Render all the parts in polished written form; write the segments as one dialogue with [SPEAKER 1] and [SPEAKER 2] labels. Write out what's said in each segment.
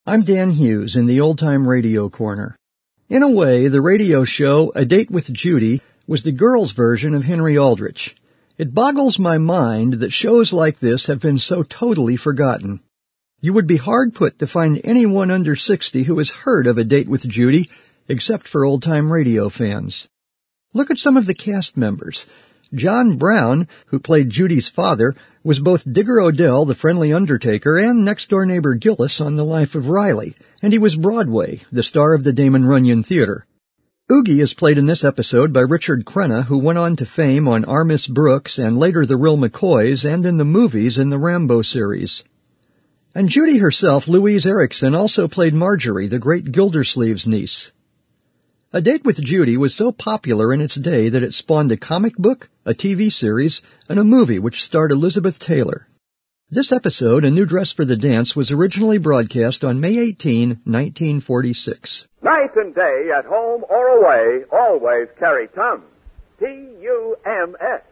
[SPEAKER 1] I'm Dan Hughes in the Old Time Radio Corner. In a way, the radio show A Date with Judy was the girls' version of Henry Aldrich. It boggles my mind that shows like this have been so totally forgotten. You would be hard put to find anyone under 60 who has heard of A Date with Judy, except for old-time radio fans. Look at some of the cast members. John Brown, who played Judy's father, was both Digger O'Dell, the friendly undertaker, and next-door neighbor Gillis on The Life of Riley, and he was Broadway, the star of the Damon Runyon Theater. Oogie is played in this episode by Richard Crenna, who went on to fame on Our Miss Brooks and later The Real McCoys and in the movies in the Rambo series. And Judy herself, Louise Erickson, also played Marjorie, the great Gildersleeve's niece. A Date with Judy was so popular in its day that it spawned a comic book, a TV series, and a movie which starred Elizabeth Taylor. This episode, A New Dress for the Dance, was originally broadcast on May 18, 1946.
[SPEAKER 2] Night and day, at home or away, always carry Tums. T-U-M-S.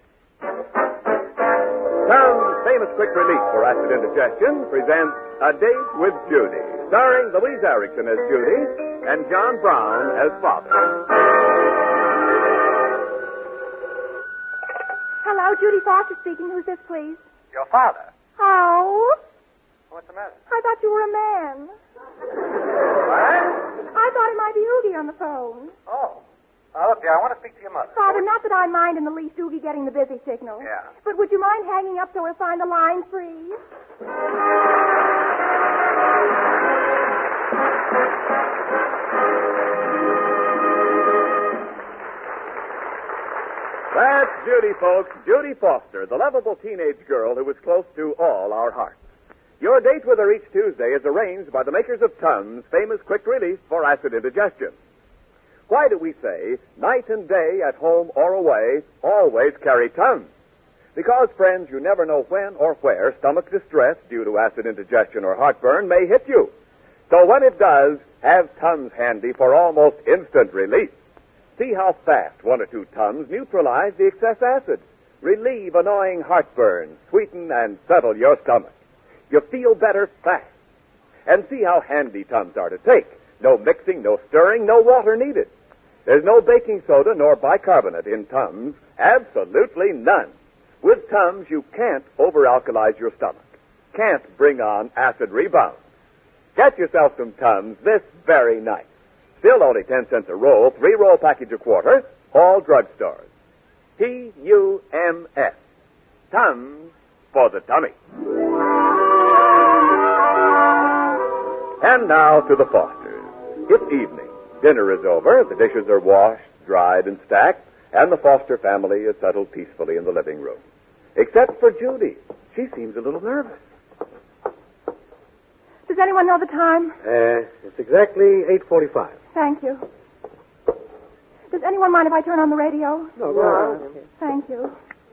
[SPEAKER 2] Tums, famous quick relief for acid indigestion, presents A Date with Judy, starring Louise Erickson as Judy and John Brown as father.
[SPEAKER 3] Hello, Judy Foster speaking. Who's this, please?
[SPEAKER 4] Your father.
[SPEAKER 3] Oh?
[SPEAKER 4] What's the matter?
[SPEAKER 3] I thought you were a man.
[SPEAKER 4] What?
[SPEAKER 3] I thought it might be Oogie on the phone.
[SPEAKER 4] Oh. Look, dear, I want to speak to your mother.
[SPEAKER 3] Father, not that I mind in the least Oogie getting the busy signal.
[SPEAKER 4] Yeah.
[SPEAKER 3] But would you mind hanging up so we'll find the line free?
[SPEAKER 2] That's Judy, folks. Judy Foster, the lovable teenage girl who is close to all our hearts. Your date with her each Tuesday is arranged by the makers of Tums, famous quick relief for acid indigestion. Why do we say, night and day, at home or away, always carry Tums? Because, friends, you never know when or where stomach distress due to acid indigestion or heartburn may hit you. So when it does, have Tums handy for almost instant relief. See how fast 1 or 2 Tums neutralize the excess acid, relieve annoying heartburn, sweeten and settle your stomach. You feel better fast. And see how handy Tums are to take. No mixing, no stirring, no water needed. There's no baking soda nor bicarbonate in Tums, absolutely none. With Tums, you can't over-alkalize your stomach, can't bring on acid rebound. Get yourself some Tums this very night. Still only 10 cents a roll, 3-roll package a quarter, all drugstores. T-U-M-S. Tums for the tummy. And now to the Fosters. It's evening. Dinner is over, the dishes are washed, dried, and stacked, and the Foster family is settled peacefully in the living room. Except for Judy. She seems a little nervous.
[SPEAKER 3] Does anyone know the time?
[SPEAKER 4] It's exactly 8:45.
[SPEAKER 3] Thank you. Does anyone mind if I turn on the radio?
[SPEAKER 4] No, go on.
[SPEAKER 3] Thank you.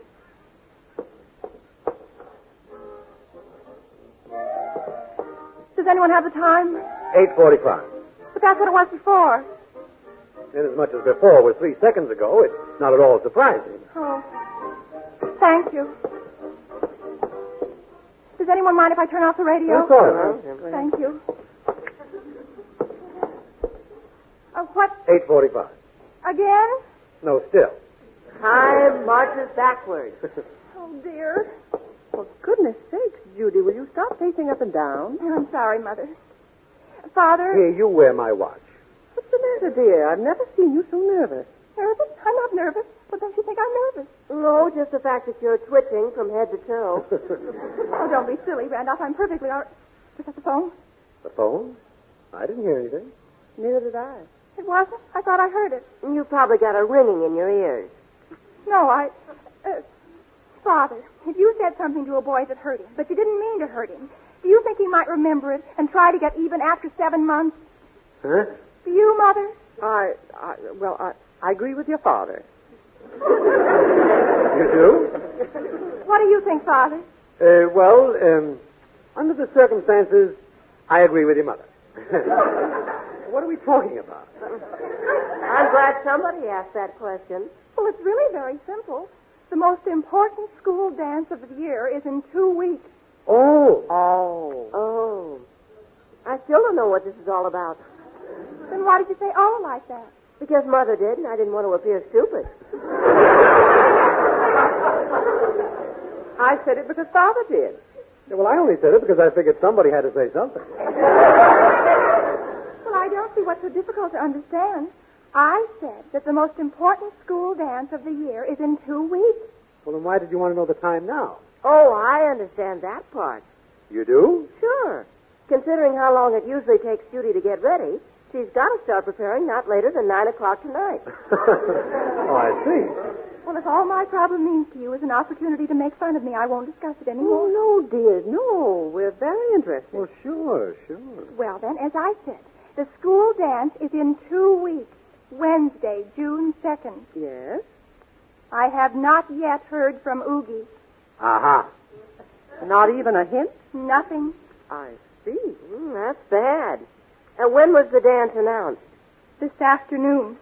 [SPEAKER 3] Does anyone have the time?
[SPEAKER 4] 8:45.
[SPEAKER 3] But that's what it was before.
[SPEAKER 4] Inasmuch as before was 3 seconds ago, it's not at all surprising.
[SPEAKER 3] Oh. Thank you. Does anyone mind if I turn off the radio?
[SPEAKER 4] Of course.
[SPEAKER 3] Thank you. What?
[SPEAKER 4] 8:45.
[SPEAKER 3] Again?
[SPEAKER 4] No, still.
[SPEAKER 5] Time marches backwards.
[SPEAKER 3] Oh, dear.
[SPEAKER 5] For goodness sakes, Judy, will you stop pacing up and down?
[SPEAKER 3] I'm sorry, Mother. Father?
[SPEAKER 4] Here, you wear my watch.
[SPEAKER 5] What's the matter, dear? I've never seen you so nervous.
[SPEAKER 3] Nervous? I'm not nervous. What don't you think I'm nervous?
[SPEAKER 5] No, just the fact that you're twitching from head to toe.
[SPEAKER 3] Oh, don't be silly, Randolph. I'm perfectly all right. Was that the phone?
[SPEAKER 4] The phone? I didn't hear anything.
[SPEAKER 5] Neither did I.
[SPEAKER 3] It wasn't? I thought I heard it.
[SPEAKER 5] You probably got a ringing in your ears.
[SPEAKER 3] No, Father, if you said something to a boy that hurt him, but you didn't mean to hurt him, do you think he might remember it and try to get even after 7 months?
[SPEAKER 4] Huh?
[SPEAKER 3] Do you, Mother?
[SPEAKER 5] I agree with your father.
[SPEAKER 4] You do?
[SPEAKER 3] What do you think, Father?
[SPEAKER 4] Under the circumstances, I agree with your mother. What are we talking about?
[SPEAKER 5] I'm glad somebody asked that question.
[SPEAKER 3] Well, it's really very simple. The most important school dance of the year is in 2 weeks.
[SPEAKER 4] Oh.
[SPEAKER 5] Oh. I still don't know what this is all about.
[SPEAKER 3] Then why did you say oh like that?
[SPEAKER 5] Because Mother did, and I didn't want to appear stupid.
[SPEAKER 6] I said it because Father did.
[SPEAKER 4] Yeah, well, I only said it because I figured somebody had to say something.
[SPEAKER 3] Well, I don't see what's so difficult to understand. I said that the most important school dance of the year is in 2 weeks.
[SPEAKER 4] Well, then why did you want to know the time now?
[SPEAKER 5] Oh, I understand that part.
[SPEAKER 4] You do?
[SPEAKER 5] Sure. Considering how long it usually takes Judy to get ready, she's got to start preparing not later than 9 o'clock tonight.
[SPEAKER 4] Oh, I see.
[SPEAKER 3] Well, if all my problem means to you is an opportunity to make fun of me, I won't discuss it anymore.
[SPEAKER 6] Oh, no, dear, no. We're very interested.
[SPEAKER 4] Well, sure.
[SPEAKER 3] Well, then, as I said, the school dance is in 2 weeks, Wednesday, June 2nd.
[SPEAKER 6] Yes?
[SPEAKER 3] I have not yet heard from Oogie.
[SPEAKER 4] Aha.
[SPEAKER 6] Not even a hint?
[SPEAKER 3] Nothing.
[SPEAKER 6] I see.
[SPEAKER 5] That's bad. And when was the dance announced?
[SPEAKER 3] This afternoon.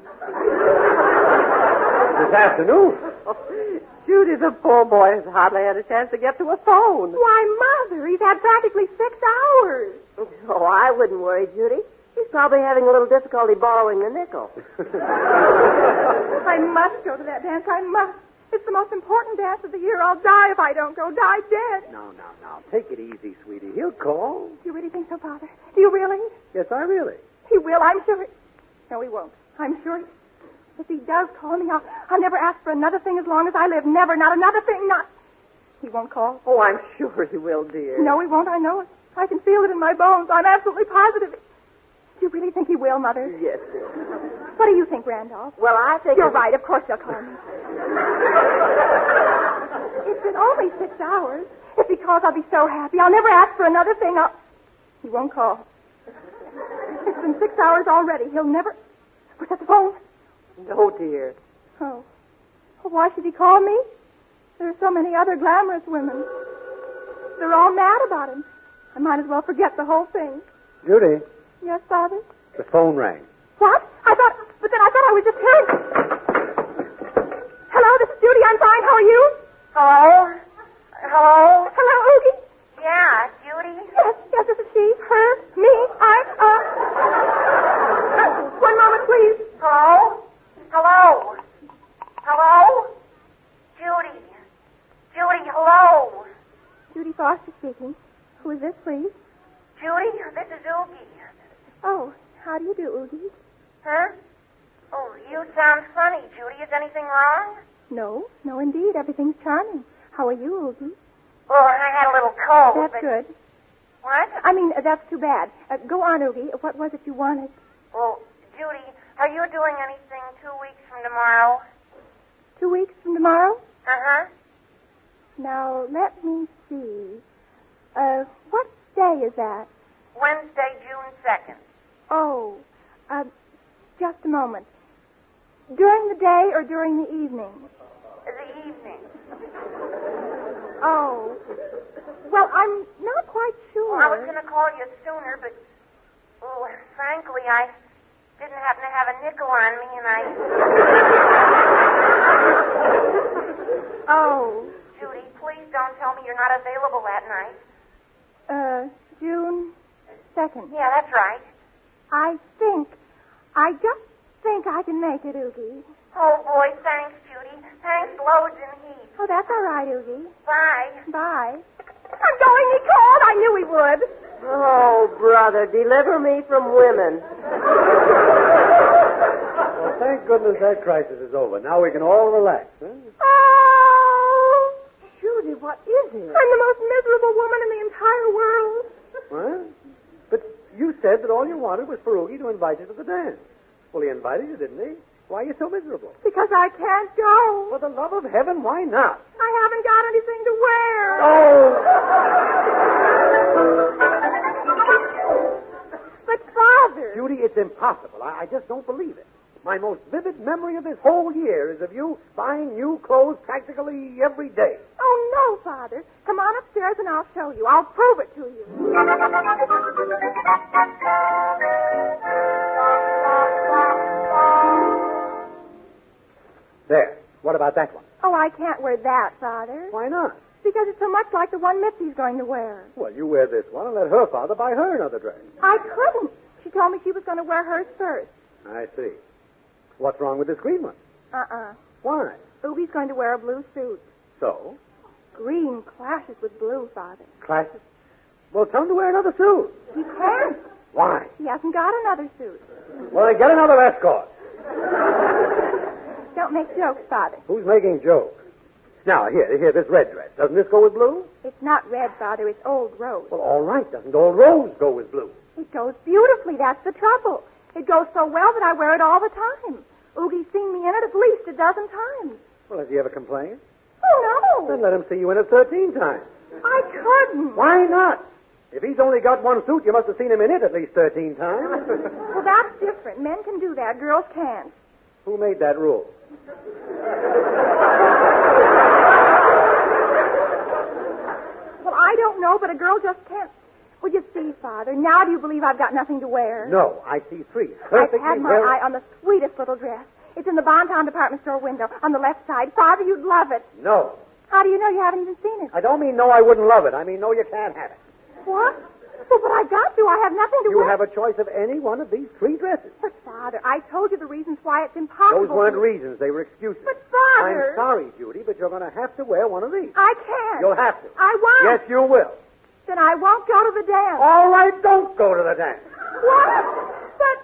[SPEAKER 4] This afternoon?
[SPEAKER 6] Judy, the poor boy has hardly had a chance to get to a phone.
[SPEAKER 3] Why, Mother, he's had practically 6 hours.
[SPEAKER 5] Oh, I wouldn't worry, Judy. He's probably having a little difficulty borrowing the nickel.
[SPEAKER 3] I must go to that dance. I must. It's the most important dance of the year. I'll die if I don't go. Die dead.
[SPEAKER 4] Now. Take it easy, sweetie. He'll call.
[SPEAKER 3] Do you really think so, Father? Do you really?
[SPEAKER 4] Yes, I really.
[SPEAKER 3] He will, I'm sure. No, he won't. I'm sure. If he does call me, I'll never ask for another thing as long as I live. Never, not another thing, not... He won't call.
[SPEAKER 6] Oh, I'm sure he will, dear.
[SPEAKER 3] No, he won't. I know it. I can feel it in my bones. I'm absolutely positive. Do you really think he will, Mother?
[SPEAKER 6] Yes, dear.
[SPEAKER 3] What do you think, Randolph?
[SPEAKER 5] Well, I think...
[SPEAKER 3] You're right. Of course he'll call me. It's been only 6 hours. If he calls, I'll be so happy. I'll never ask for another thing. He won't call. It's been 6 hours already. He'll never... Was that the phone?
[SPEAKER 6] No, dear.
[SPEAKER 3] Oh. Well, why should he call me? There are so many other glamorous women. They're all mad about him. I might as well forget the whole thing.
[SPEAKER 4] Judy,
[SPEAKER 3] Yes, Father?
[SPEAKER 4] the phone rang.
[SPEAKER 3] What? I thought I was just hearing... Hello, this is Judy. I'm fine. How are you?
[SPEAKER 5] Hello? Hello?
[SPEAKER 3] Hello, Oogie?
[SPEAKER 5] Yeah, Judy?
[SPEAKER 3] Yes, this is she. Her, me, one moment, please.
[SPEAKER 5] Hello? Hello? Hello? Judy? Judy, hello?
[SPEAKER 3] Judy Foster speaking. Who is this, please?
[SPEAKER 5] Judy, this is Oogie.
[SPEAKER 3] Oh, how do you do, Oogie?
[SPEAKER 5] Huh? Oh, you sound funny, Judy. Is anything wrong?
[SPEAKER 3] No, indeed. Everything's charming. How are you, Oogie?
[SPEAKER 5] Well, I had a little cold,
[SPEAKER 3] That's
[SPEAKER 5] but...
[SPEAKER 3] good.
[SPEAKER 5] What?
[SPEAKER 3] I mean, that's too bad. Go on, Oogie. What was it you wanted?
[SPEAKER 5] Well, Judy, are you doing anything 2 weeks from tomorrow?
[SPEAKER 3] 2 weeks from tomorrow?
[SPEAKER 5] Uh-huh.
[SPEAKER 3] Now, let me see. What day is that?
[SPEAKER 5] Wednesday, June 2nd.
[SPEAKER 3] Oh, just a moment. During the day or during the evening?
[SPEAKER 5] The evening.
[SPEAKER 3] Oh. Well, I'm not quite sure.
[SPEAKER 5] Well, I was going to call you sooner, but... Oh, frankly, I didn't happen to have a nickel on me, and I...
[SPEAKER 3] Oh.
[SPEAKER 5] Judy, please don't tell me you're not available that night.
[SPEAKER 3] June 2nd.
[SPEAKER 5] Yeah, that's right.
[SPEAKER 3] I just think I can make it, Oogie.
[SPEAKER 5] Oh, boy, thanks, Judy. Thanks loads and heaps.
[SPEAKER 3] Oh, that's all right, Oogie.
[SPEAKER 5] Bye.
[SPEAKER 3] Bye. I'm going, he called. I knew he would.
[SPEAKER 5] Oh, brother, deliver me from women.
[SPEAKER 4] Well, thank goodness that crisis is over. Now we can all relax, huh?
[SPEAKER 3] Oh!
[SPEAKER 6] Judy, what is it?
[SPEAKER 3] I'm the most miserable woman in the entire world.
[SPEAKER 4] What? But you said that all you wanted was for Oogie to invite you to the dance. Well, he invited you, didn't he? Why are you so miserable?
[SPEAKER 3] Because I can't go.
[SPEAKER 4] For the love of heaven, why not?
[SPEAKER 3] I haven't got anything to wear.
[SPEAKER 4] Oh!
[SPEAKER 3] But, Father...
[SPEAKER 4] Judy, it's impossible. I just don't believe it. My most vivid memory of this whole year is of you buying new clothes practically every day.
[SPEAKER 3] Oh, no, Father. Come on upstairs and I'll show you. I'll prove it to you.
[SPEAKER 4] There. What about that one?
[SPEAKER 3] Oh, I can't wear that, Father.
[SPEAKER 4] Why not?
[SPEAKER 3] because it's so much like the one Mitzi's going to wear.
[SPEAKER 4] Well, you wear this one and let her father buy her another dress.
[SPEAKER 3] I couldn't. She told me she was going to wear hers first.
[SPEAKER 4] I see. What's wrong with this green one? Why?
[SPEAKER 3] Ruby's going to wear a blue suit.
[SPEAKER 4] So?
[SPEAKER 3] Green clashes with blue, Father.
[SPEAKER 4] Classes? Well, tell him to wear another suit.
[SPEAKER 3] He can't.
[SPEAKER 4] Why?
[SPEAKER 3] He hasn't got another suit.
[SPEAKER 4] Well, then get another escort.
[SPEAKER 3] Don't make jokes, Father.
[SPEAKER 4] Who's making jokes? Now, here, this red dress. Doesn't this go with blue?
[SPEAKER 3] It's not red, Father. It's old rose.
[SPEAKER 4] Well, all right. Doesn't old rose go with blue?
[SPEAKER 3] It goes beautifully. That's the trouble. It goes so well that I wear it all the time. Oogie's seen me in it at least a dozen times.
[SPEAKER 4] Well, has he ever complained?
[SPEAKER 3] Oh, no.
[SPEAKER 4] Then let him see you in it 13 times.
[SPEAKER 3] I couldn't.
[SPEAKER 4] Why not? If he's only got one suit, you must have seen him in it at least 13 times.
[SPEAKER 3] Well, that's different. Men can do that. Girls can't.
[SPEAKER 4] Who made that rule?
[SPEAKER 3] Well, I don't know, but a girl just can't. Well, you see, Father, now do you believe I've got nothing to wear?
[SPEAKER 4] No, I see three.
[SPEAKER 3] I've had my eye on the sweetest little dress. It's in the Bonton department store window on the left side. Father, you'd love it.
[SPEAKER 4] No.
[SPEAKER 3] How do you know you haven't even seen it?
[SPEAKER 4] I don't mean no, I wouldn't love it. I mean no, you can't have it.
[SPEAKER 3] What? Well, but I got to. I have nothing to
[SPEAKER 4] You
[SPEAKER 3] wear.
[SPEAKER 4] have a choice of any one of these three dresses.
[SPEAKER 3] But, Father, I told you the reasons why it's impossible.
[SPEAKER 4] Those weren't reasons. They were excuses.
[SPEAKER 3] But, Father...
[SPEAKER 4] I'm sorry, Judy, but you're going to have to wear one of these.
[SPEAKER 3] I can't.
[SPEAKER 4] You'll have to.
[SPEAKER 3] I won't.
[SPEAKER 4] Yes, you will.
[SPEAKER 3] Then I won't go to the dance.
[SPEAKER 4] All right, don't go to the dance.
[SPEAKER 3] What? But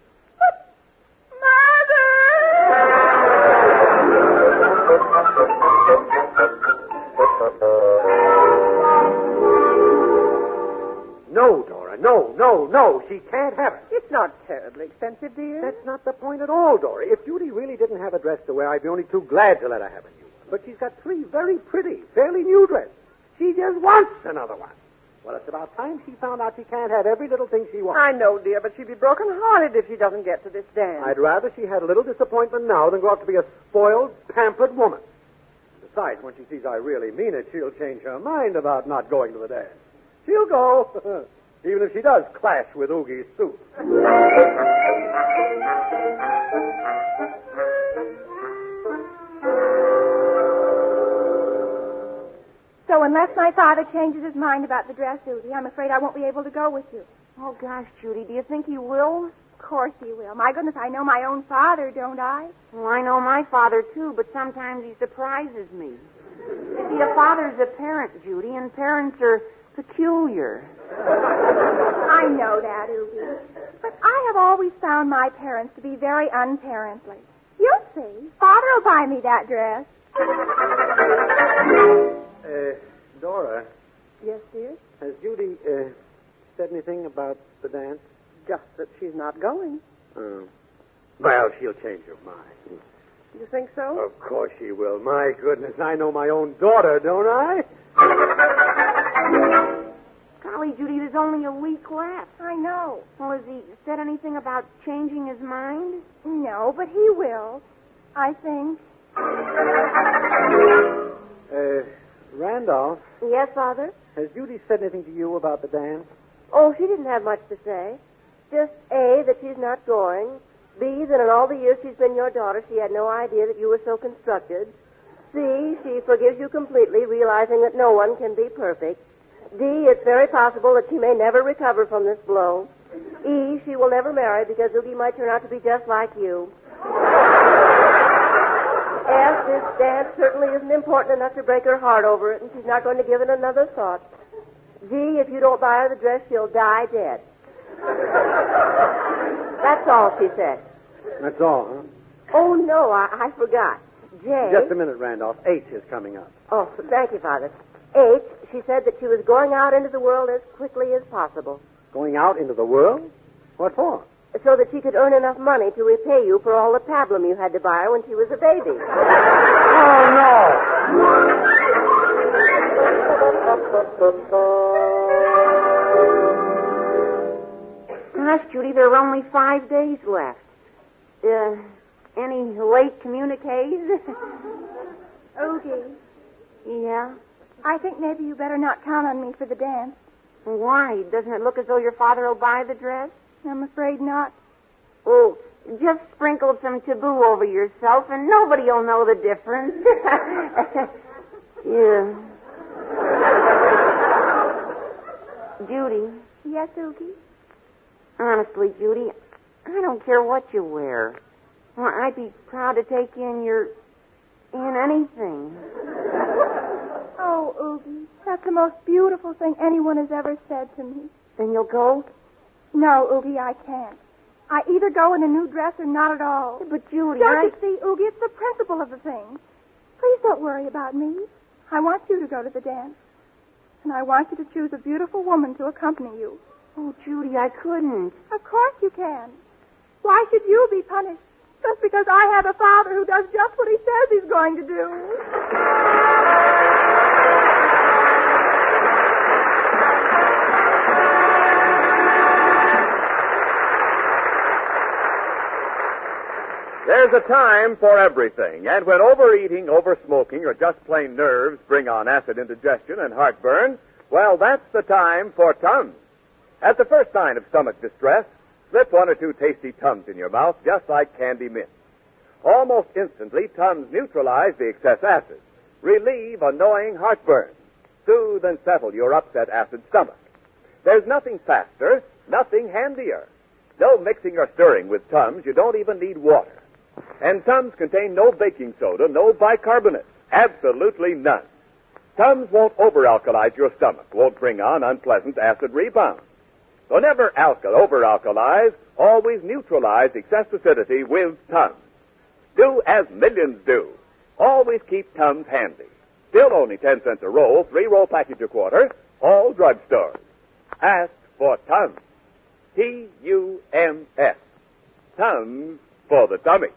[SPEAKER 4] No, Dora, no. She can't have it.
[SPEAKER 6] It's not terribly expensive, dear.
[SPEAKER 4] That's not the point at all, Dora. If Judy really didn't have a dress to wear, I'd be only too glad to let her have a new one. But she's got three very pretty, fairly new dresses. She just wants another one. Well, it's about time she found out she can't have every little thing she wants.
[SPEAKER 6] I know, dear, but she'd be broken-hearted if she doesn't get to this dance.
[SPEAKER 4] I'd rather she had a little disappointment now than grow up to be a spoiled, pampered woman. Besides, when she sees I really mean it, she'll change her mind about not going to the dance. She'll go, even if she does clash with Oogie's suit.
[SPEAKER 3] So unless my father changes his mind about the dress, Oogie, I'm afraid I won't be able to go with you.
[SPEAKER 5] Oh, gosh, Judy, do you think he will?
[SPEAKER 3] Of course he will. My goodness, I know my own father, don't I?
[SPEAKER 5] Well, I know my father, too, but sometimes he surprises me. You see, a father's a parent, Judy, and parents are peculiar.
[SPEAKER 3] I know that, Oogie. But I have always found my parents to be very unparently. You'll see. Father will buy me that dress.
[SPEAKER 4] Dora,
[SPEAKER 6] Yes, dear?
[SPEAKER 4] has Judy, said anything about the dance?
[SPEAKER 6] Just that she's not going.
[SPEAKER 4] Well, she'll change her mind.
[SPEAKER 6] You think so?
[SPEAKER 4] Of course she will. My goodness, I know my own daughter, don't I?
[SPEAKER 5] Golly, Judy, there's only a week left.
[SPEAKER 3] I know.
[SPEAKER 5] Well, has he said anything about changing his mind?
[SPEAKER 3] No, but he will. I think.
[SPEAKER 4] Randolph,
[SPEAKER 5] Yes, Father?
[SPEAKER 4] has Judy said anything to you about the dance?
[SPEAKER 5] Oh, she didn't have much to say. Just A, that she's not going. B, that in all the years she's been your daughter, she had no idea that you were so constructed. C, she forgives you completely, realizing that no one can be perfect. D, it's very possible that she may never recover from this blow. E, she will never marry because Oogie might turn out to be just like you. F, this dance certainly isn't important enough to break her heart over it, and she's not going to give it another thought. G, if you don't buy her the dress, she'll die dead. That's all she said.
[SPEAKER 4] That's all, huh?
[SPEAKER 5] Oh, no, I forgot. J.
[SPEAKER 4] Just a minute, Randolph. H is coming up.
[SPEAKER 5] Oh, thank you, Father. H, she said that she was going out into the world as quickly as possible,
[SPEAKER 4] Going out into the world? What for?
[SPEAKER 5] so that she could earn enough money to repay you for all the pablum you had to buy her when she was a baby. Gosh, Judy, there are only 5 days left. Any late communiques?
[SPEAKER 3] Oogie,
[SPEAKER 5] Yeah?
[SPEAKER 3] I think maybe you better not count on me for the dance.
[SPEAKER 5] Why? Doesn't it look as though your father will buy the dress?
[SPEAKER 3] I'm afraid not.
[SPEAKER 5] Oh, just sprinkle some taboo over yourself and nobody will know the difference. Yeah. Judy.
[SPEAKER 3] Yes, Oogie?
[SPEAKER 5] Honestly, Judy, I don't care what you wear. Well, I'd be proud to take you in anything.
[SPEAKER 3] Oh, Oogie, that's the most beautiful thing anyone has ever said to me.
[SPEAKER 5] Then you'll go?
[SPEAKER 3] No, Oogie, I can't. I either go in a new dress or not at all.
[SPEAKER 5] But, Judy,
[SPEAKER 3] Don't you see, Oogie, it's the principle of the thing. Please don't worry about me. I want you to go to the dance. And I want you to choose a beautiful woman to accompany you.
[SPEAKER 5] Oh, Judy, I couldn't.
[SPEAKER 3] Of course you can. Why should you be punished just because I have a father who does just what he says he's going to do?
[SPEAKER 2] There's a time for everything, and when overeating, oversmoking, or just plain nerves bring on acid indigestion and heartburn, well, that's the time for Tums. At the first sign of stomach distress, slip 1 or 2 tasty Tums in your mouth, just like candy mints. Almost instantly, Tums neutralize the excess acid, relieve annoying heartburn, soothe and settle your upset acid stomach. There's nothing faster, nothing handier. No mixing or stirring with Tums. You don't even need water. And Tums contain no baking soda, no bicarbonate. Absolutely none. Tums won't over-alkalize your stomach, won't bring on unpleasant acid rebound. So never over-alkalize, always neutralize excess acidity with Tums. Do as millions do. Always keep Tums handy. Still only 10 cents a roll, 3-roll package a quarter, all drugstores. Ask for Tums. T-U-M-S. Tums for the tummy.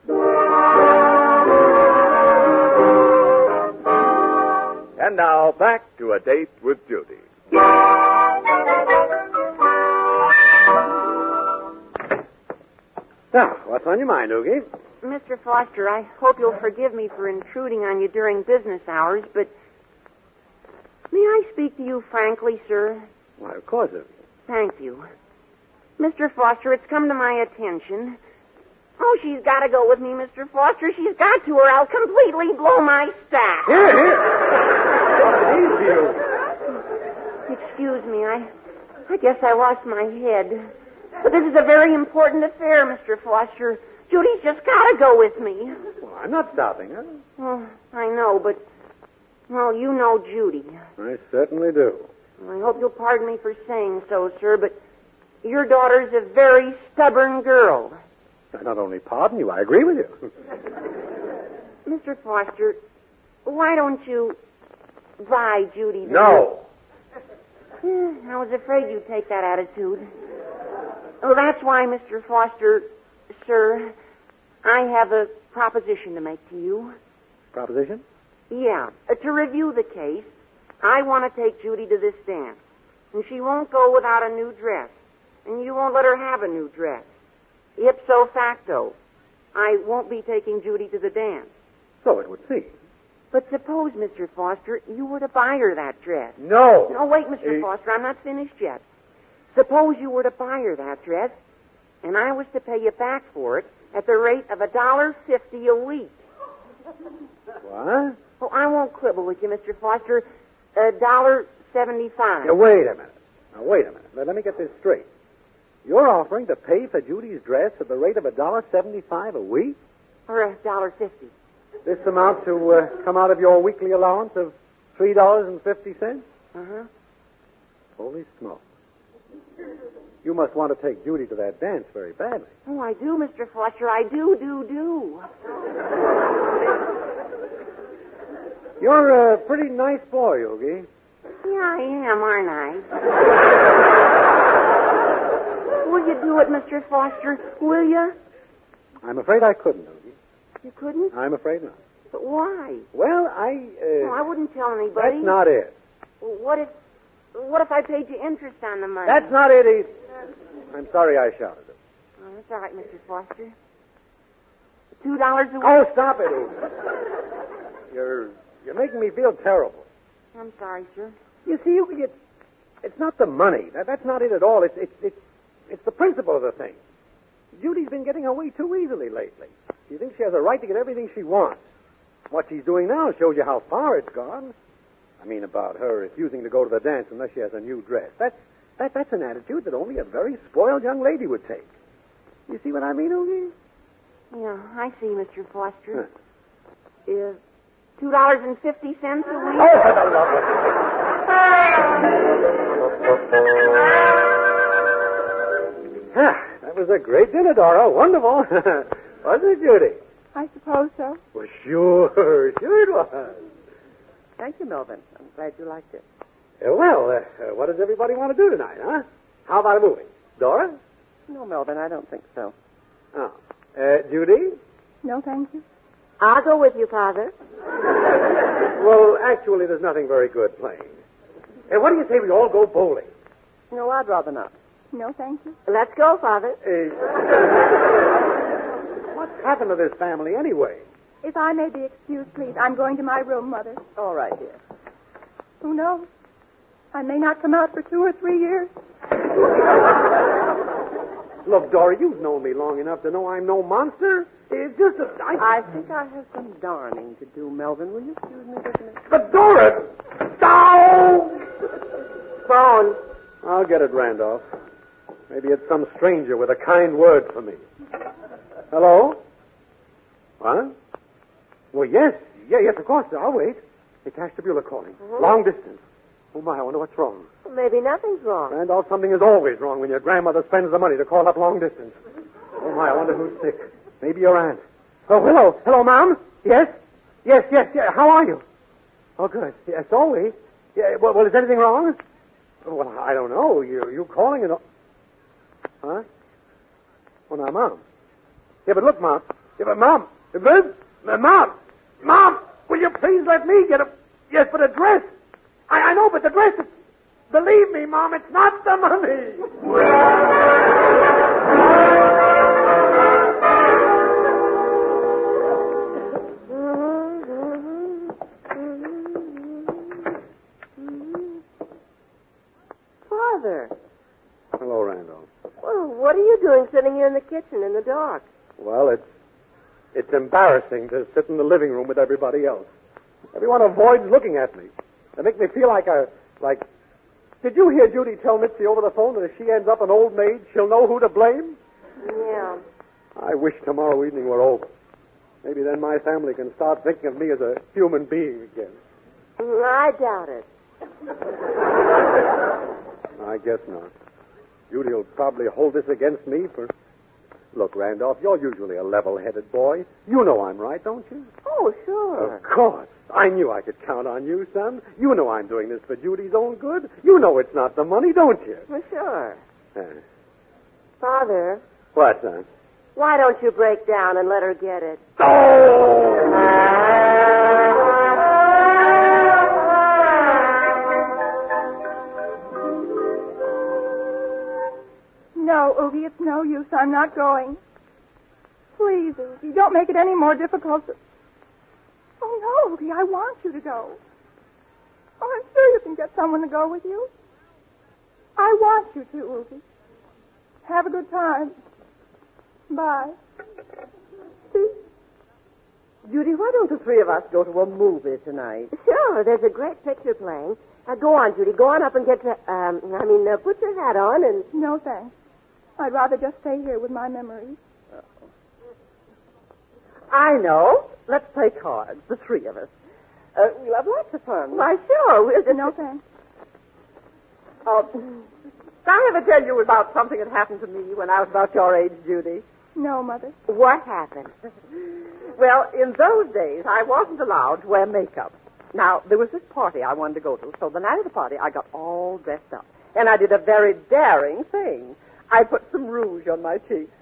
[SPEAKER 2] And now, back to A Date with Judy.
[SPEAKER 4] Now, what's on your mind, Oogie?
[SPEAKER 5] Mr. Foster, I hope you'll forgive me for intruding on you during business hours, but may I speak to you frankly, sir?
[SPEAKER 4] Why, of course, Oogie.
[SPEAKER 5] Thank you. Mr. Foster, it's come to my attention. Oh, she's got to go with me, Mr. Foster. She's got to, or I'll completely blow my stack.
[SPEAKER 4] Here. Easy, you.
[SPEAKER 5] Excuse me, I guess I lost my head. But this is a very important affair, Mr. Foster. Judy's just got to go with me.
[SPEAKER 4] Well, I'm not stopping her.
[SPEAKER 5] Oh, I know, but, well, you know Judy.
[SPEAKER 4] I certainly do.
[SPEAKER 5] I hope you'll pardon me for saying so, sir, but your daughter's a very stubborn girl.
[SPEAKER 4] I not only pardon you, I agree with you.
[SPEAKER 5] Mr. Foster, why don't you buy Judy?
[SPEAKER 2] No.
[SPEAKER 5] I was afraid you'd take that attitude. Oh, that's why, Mr. Foster, sir, I have a proposition to make to you.
[SPEAKER 4] Proposition?
[SPEAKER 5] Yeah. To review the case, I want to take Judy to this dance. And she won't go without a new dress. And you won't let her have a new dress. Ipso facto, I won't be taking Judy to the dance.
[SPEAKER 4] So it would seem.
[SPEAKER 5] But suppose, Mr. Foster, you were to buy her that dress.
[SPEAKER 2] No.
[SPEAKER 5] No, wait, Mr. Foster, I'm not finished yet. Suppose you were to buy her that dress, and I was to pay you back for it at the rate of $1.50 a week.
[SPEAKER 4] What?
[SPEAKER 5] Oh, I won't quibble with you, Mr. Foster. $1.75.
[SPEAKER 4] Now, wait a minute. Let me get this straight. You're offering to pay for Judy's dress at the rate of $1.75 a week?
[SPEAKER 5] Or $1.50.
[SPEAKER 4] This amount to come out of your weekly allowance of $3.50?
[SPEAKER 5] Uh-huh.
[SPEAKER 4] Holy smoke. You must want to take Judy to that dance very badly.
[SPEAKER 5] Oh, I do, Mr. Foster. I do.
[SPEAKER 4] You're a pretty nice boy, Yogi.
[SPEAKER 5] Yeah, I am, aren't I? Will you do it, Mr. Foster? Will you?
[SPEAKER 4] I'm afraid I couldn't, Yogi.
[SPEAKER 5] You couldn't?
[SPEAKER 4] I'm afraid not.
[SPEAKER 5] But why?
[SPEAKER 4] Well,
[SPEAKER 5] Oh, I wouldn't tell anybody.
[SPEAKER 4] That's not it.
[SPEAKER 5] Well, what if I paid you interest on the money?
[SPEAKER 4] That's not it either. I'm sorry I shouted it.
[SPEAKER 5] Oh, that's all right, Mr. Foster. $2 a week.
[SPEAKER 4] Oh, stop it, Yogi. You're making me feel terrible.
[SPEAKER 5] I'm sorry, sir.
[SPEAKER 4] You see, Yogi, it's not the money. That's not it at all. It's the principle of the thing. Judy's been getting her way too easily lately. She thinks she has a right to get everything she wants. What she's doing now shows you how far it's gone. I mean about her refusing to go to the dance unless she has a new dress. That's an attitude that only a very spoiled young lady would take. You see what I mean, Oogie?
[SPEAKER 5] Yeah, I see, Mr. Foster. Is $2.50 a week?
[SPEAKER 4] Oh, for the love of... That was a great dinner, Dora. Wonderful. Wasn't it, Judy?
[SPEAKER 3] I suppose so.
[SPEAKER 4] Well, sure it was.
[SPEAKER 6] Thank you, Melvin. I'm glad you liked it.
[SPEAKER 4] What does everybody want to do tonight, huh? How about a movie? Dora?
[SPEAKER 6] No, Melvin, I don't think so.
[SPEAKER 4] Oh. Judy?
[SPEAKER 3] No, thank you.
[SPEAKER 5] I'll go with you, Father.
[SPEAKER 4] Well, actually, there's nothing very good playing. What do you say we all go bowling?
[SPEAKER 6] No, I'd rather not.
[SPEAKER 3] No, thank you.
[SPEAKER 5] Let's go, Father.
[SPEAKER 4] What's happened to this family anyway?
[SPEAKER 3] If I may be excused, please, I'm going to my room, Mother.
[SPEAKER 6] All right, dear.
[SPEAKER 3] Who knows? I may not come out for 2 or 3 years.
[SPEAKER 4] Look, Dora, you've known me long enough to know I'm no monster. It's just that
[SPEAKER 6] I think I have some darning to do, Melvin. Will you excuse me just a minute?
[SPEAKER 4] But Dora! Down!
[SPEAKER 5] Phone.
[SPEAKER 4] I'll get it, Randolph. Maybe it's some stranger with a kind word for me. Hello? What? Well, yes, of course. I'll wait. It's Ashtabula calling.
[SPEAKER 5] Mm-hmm.
[SPEAKER 4] Long distance. Oh, my, I wonder what's wrong.
[SPEAKER 5] Well, maybe nothing's wrong.
[SPEAKER 4] Randolph, something is always wrong when your grandmother spends the money to call up long distance. Oh, my, I wonder who's sick. Maybe your aunt. Oh, hello. Hello, Mom? Yes? Yes. How are you? Oh, good. Yes, always. Yeah, well, is anything wrong? Well, I don't know. You calling and... Huh? Oh, now, Mom. Yeah, but look, Mom. Yeah, but Mom. Mom, will you please let me get a... Yes, but a dress. I know, but the dress... Believe me, Mom, it's not the money.
[SPEAKER 5] Father.
[SPEAKER 4] Hello, Randolph.
[SPEAKER 5] Well, what are you doing sitting here in the kitchen in the dark?
[SPEAKER 4] Well, it's embarrassing to sit in the living room with everybody else. Everyone avoids looking at me. They make me feel like. Did you hear Judy tell Mitzi over the phone that if she ends up an old maid, she'll know who to blame?
[SPEAKER 5] Yeah.
[SPEAKER 4] I wish tomorrow evening were over. Maybe then my family can start thinking of me as a human being again.
[SPEAKER 5] I doubt it.
[SPEAKER 4] I guess not. Judy will probably hold this against me for... Look, Randolph, you're usually a level-headed boy. You know I'm right, don't you?
[SPEAKER 5] Oh, sure.
[SPEAKER 4] Of course. I knew I could count on you, son. You know I'm doing this for Judy's own good. You know it's not the money, don't you?
[SPEAKER 5] For sure. Father.
[SPEAKER 4] What, son?
[SPEAKER 5] Why don't you break down and let her get it?
[SPEAKER 3] No, Oogie, it's no use. I'm not going. Please, Oogie, don't make it any more difficult. Oh, no, Oogie, I want you to go. Oh, I'm sure you can get someone to go with you. I want you to, Oogie. Have a good time. Bye. See?
[SPEAKER 6] Judy, why don't the three of us go to a movie tonight?
[SPEAKER 5] Sure, there's a great picture playing. Go on, Judy. Go on up and get put your hat on and...
[SPEAKER 3] No, thanks. I'd rather just stay here with my memories.
[SPEAKER 6] I know. Let's play cards, the three of us. We'll have lots of fun.
[SPEAKER 5] Why, sure. We'll just...
[SPEAKER 3] No, thanks.
[SPEAKER 6] Oh, did I ever tell you about something that happened to me when I was about your age, Judy?
[SPEAKER 3] No, Mother.
[SPEAKER 5] What happened?
[SPEAKER 6] Well, in those days, I wasn't allowed to wear makeup. Now, there was this party I wanted to go to, so the night of the party, I got all dressed up. And I did a very daring thing. I put some rouge on my cheeks.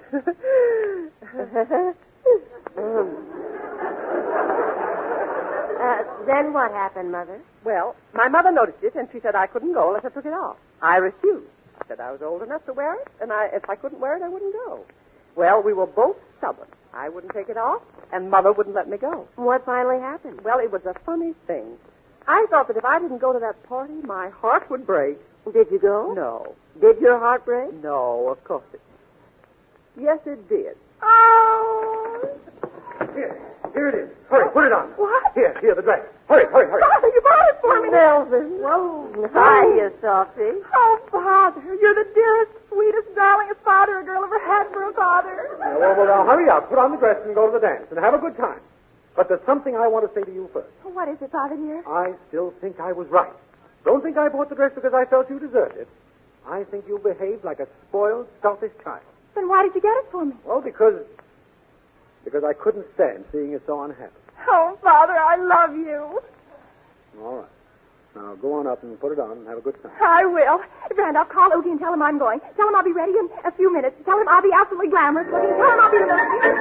[SPEAKER 5] Then what happened, Mother?
[SPEAKER 6] Well, my mother noticed it, and she said I couldn't go unless I took it off. I refused. I said I was old enough to wear it, and if I couldn't wear it, I wouldn't go. Well, we were both stubborn. I wouldn't take it off, and Mother wouldn't let me go.
[SPEAKER 5] What finally happened?
[SPEAKER 6] Well, it was a funny thing. I thought that if I didn't go to that party, my heart would break.
[SPEAKER 5] Did you go?
[SPEAKER 6] No.
[SPEAKER 5] Did your heart break?
[SPEAKER 6] No, of course it didn't. Yes, it did.
[SPEAKER 5] Oh!
[SPEAKER 4] Here it is. Hurry, put it on.
[SPEAKER 3] What?
[SPEAKER 4] Here, the dress. Hurry.
[SPEAKER 3] Father, you bought it for me.
[SPEAKER 5] Melvin. Whoa. Hiya, Sophie.
[SPEAKER 3] Oh, Father, you're the dearest, sweetest, darlingest father a girl ever had for a father.
[SPEAKER 4] Well, now, hurry up. Put on the dress and go to the dance and have a good time. But there's something I want to say to you first.
[SPEAKER 3] What is it, Father, dear?
[SPEAKER 4] I still think I was right. Don't think I bought the dress because I felt you deserved it. I think you behaved like a spoiled, selfish child.
[SPEAKER 3] Then why did you get it for me?
[SPEAKER 4] Well, because I couldn't stand seeing you so unhappy.
[SPEAKER 3] Oh, Father, I love you.
[SPEAKER 4] All right. Now, go on up and put it on and have a good time.
[SPEAKER 3] I will. Randolph, call Oogie and tell him I'm going. Tell him I'll be ready in a few minutes. Tell him I'll be absolutely glamorous looking. Tell him I'll be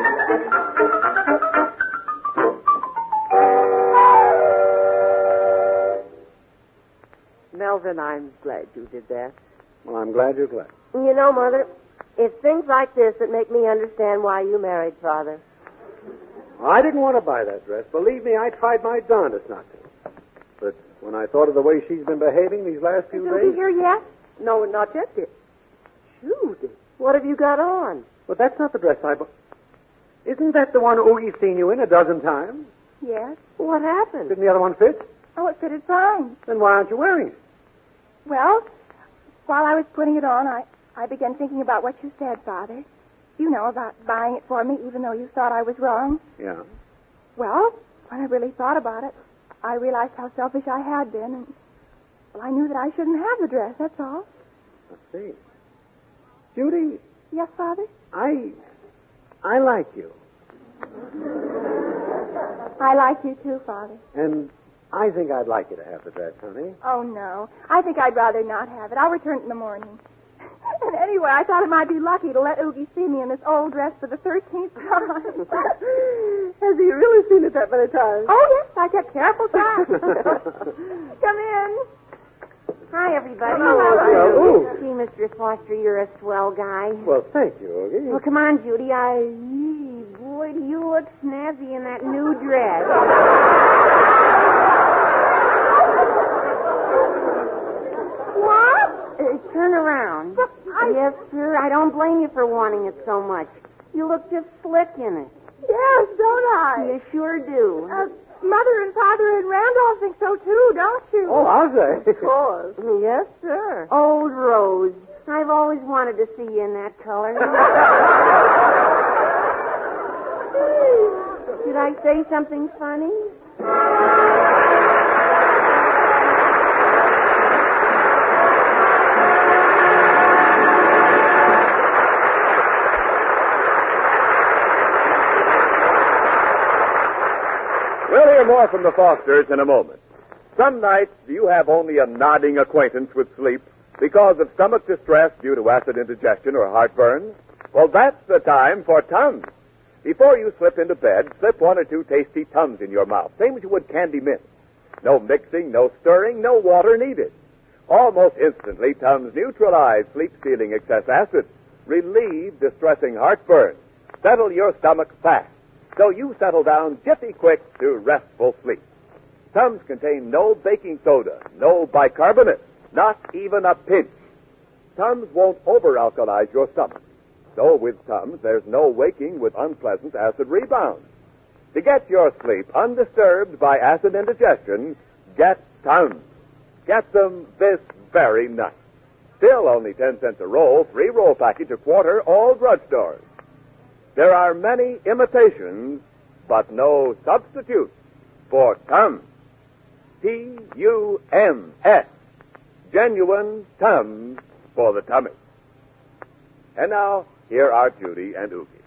[SPEAKER 6] Melvin, I'm glad you did that.
[SPEAKER 4] Well, I'm glad you're glad.
[SPEAKER 5] You know, Mother, it's things like this that make me understand why you married Father.
[SPEAKER 4] I didn't want to buy that dress. Believe me, I tried my darndest not to. But when I thought of the way she's been behaving these last few
[SPEAKER 3] Is Oogie
[SPEAKER 4] days...
[SPEAKER 3] here yet?
[SPEAKER 6] No, not yet, dear. Judy.
[SPEAKER 5] What have you got on?
[SPEAKER 4] But that's not the dress I bought. Isn't that the one Oogie's seen you in a dozen times?
[SPEAKER 3] Yes.
[SPEAKER 5] What happened?
[SPEAKER 4] Didn't the other one fit?
[SPEAKER 3] Oh, it fitted fine.
[SPEAKER 4] Then why aren't you wearing it?
[SPEAKER 3] Well, while I was putting it on, I began thinking about what you said, Father. You know, about buying it for me, even though you thought I was wrong.
[SPEAKER 4] Yeah.
[SPEAKER 3] Well, when I really thought about it, I realized how selfish I had been, and well, I knew that I shouldn't have the dress, that's all.
[SPEAKER 4] Let's see. Judy,
[SPEAKER 3] Yes, Father?
[SPEAKER 4] I like you.
[SPEAKER 3] I like you too, Father.
[SPEAKER 4] And I think I'd like you to have the dress, honey.
[SPEAKER 3] Oh, no. I think I'd rather not have it. I'll return it in the morning. And anyway, I thought it might be lucky to let Oogie see me in this old dress for the 13th time.
[SPEAKER 6] Has he really seen it that many times?
[SPEAKER 3] Oh, yes, I kept careful track. Come in.
[SPEAKER 5] Hi, everybody.
[SPEAKER 4] Hello.
[SPEAKER 5] Gee, Mr. Foster, you're a swell guy.
[SPEAKER 4] Well, thank you, Oogie.
[SPEAKER 5] Well, come on, Judy. Boy, do you look snazzy in that new dress.
[SPEAKER 3] What?
[SPEAKER 5] Turn around.
[SPEAKER 3] But
[SPEAKER 5] Yes, sir. I don't blame you for wanting it so much. You look just slick in it.
[SPEAKER 3] Yes, don't I?
[SPEAKER 5] You sure do.
[SPEAKER 3] Mother and Father and Randolph think so, too, don't you?
[SPEAKER 4] Oh, I'll say.
[SPEAKER 6] Of course.
[SPEAKER 5] Yes, sir. Old Rose. I've always wanted to see you in that color. Should I say something funny?
[SPEAKER 2] We'll hear more from the Fosters in a moment. Some nights you have only a nodding acquaintance with sleep because of stomach distress due to acid indigestion or heartburn. Well, that's the time for Tums. Before you slip into bed, slip 1 or 2 tasty Tums in your mouth, same as you would candy mint. No mixing, no stirring, no water needed. Almost instantly, Tums neutralize sleep-stealing excess acid, relieve distressing heartburn, settle your stomach fast, so you settle down jiffy quick to restful sleep. Tums contain no baking soda, no bicarbonate, not even a pinch. Tums won't over-alkalize your stomach. So with Tums, there's no waking with unpleasant acid rebound. To get your sleep undisturbed by acid indigestion, get Tums. Get them this very night. Still only 10 cents a roll, 3-roll package a quarter, all drugstores. There are many imitations, but no substitutes for Tums. T-U-M-S. Genuine Tums for the tummy. And now, here are Judy and Oogie.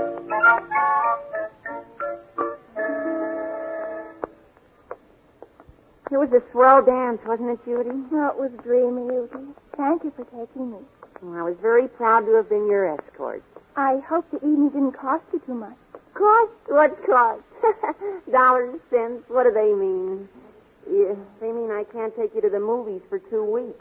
[SPEAKER 5] It was a swell dance, wasn't it, Judy?
[SPEAKER 3] No, it was dreamy, Oogie. Thank you for taking me.
[SPEAKER 5] Well, I was very proud to have been your escort.
[SPEAKER 3] I hope the evening didn't cost you too much.
[SPEAKER 5] Cost? What cost? Dollars, cents, what do they mean? Yeah, they mean I can't take you to the movies for 2 weeks.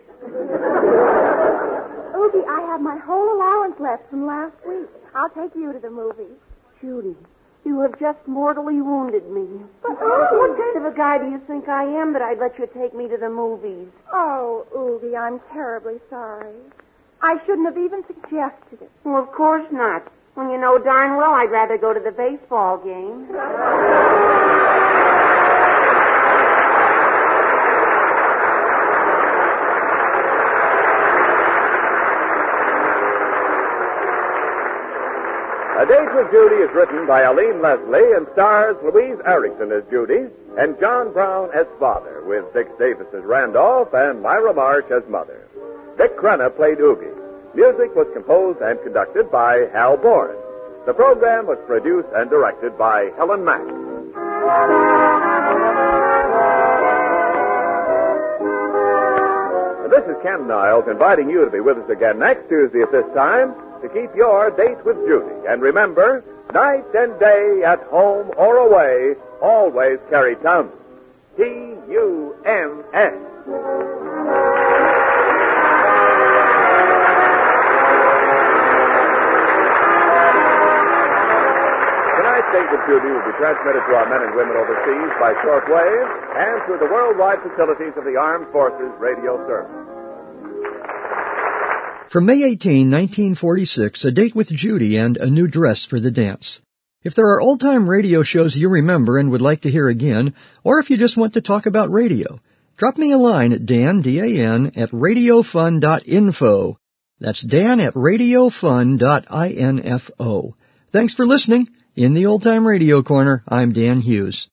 [SPEAKER 3] Oogie, I have my whole allowance left from last week. I'll take you to the movies.
[SPEAKER 5] Judy, you have just mortally wounded me.
[SPEAKER 3] But, Oogie...
[SPEAKER 5] What kind of a guy do you think I am that I'd let you take me to the movies?
[SPEAKER 3] Oh, Oogie, I'm terribly sorry. I shouldn't have even suggested it.
[SPEAKER 5] Well, of course not. Well, you know darn well I'd rather go to the baseball game.
[SPEAKER 2] A Date with Judy is written by Aline Leslie and stars Louise Erickson as Judy and John Brown as father, with Dick Davis as Randolph and Myra Marsh as mother. Dick Crenna played Oogie. Music was composed and conducted by Hal Boren. The program was produced and directed by Helen Mack. This is Ken Niles inviting you to be with us again next Tuesday at this time to keep your date with Judy. And remember, night and day, at home or away, always carry Tums. T-U-M-S. Tonight's Date with Judy will be transmitted to our men and women overseas by shortwave and through the worldwide facilities of the Armed Forces Radio Service.
[SPEAKER 1] From May 18, 1946, A Date with Judy and A New Dress for the Dance. If there are old-time radio shows you remember and would like to hear again, or if you just want to talk about radio, drop me a line at Dan, D-A-N, at radiofun.info. That's Dan at radiofun.info. Thanks for listening. In the Old Time Radio Corner, I'm Dan Hughes.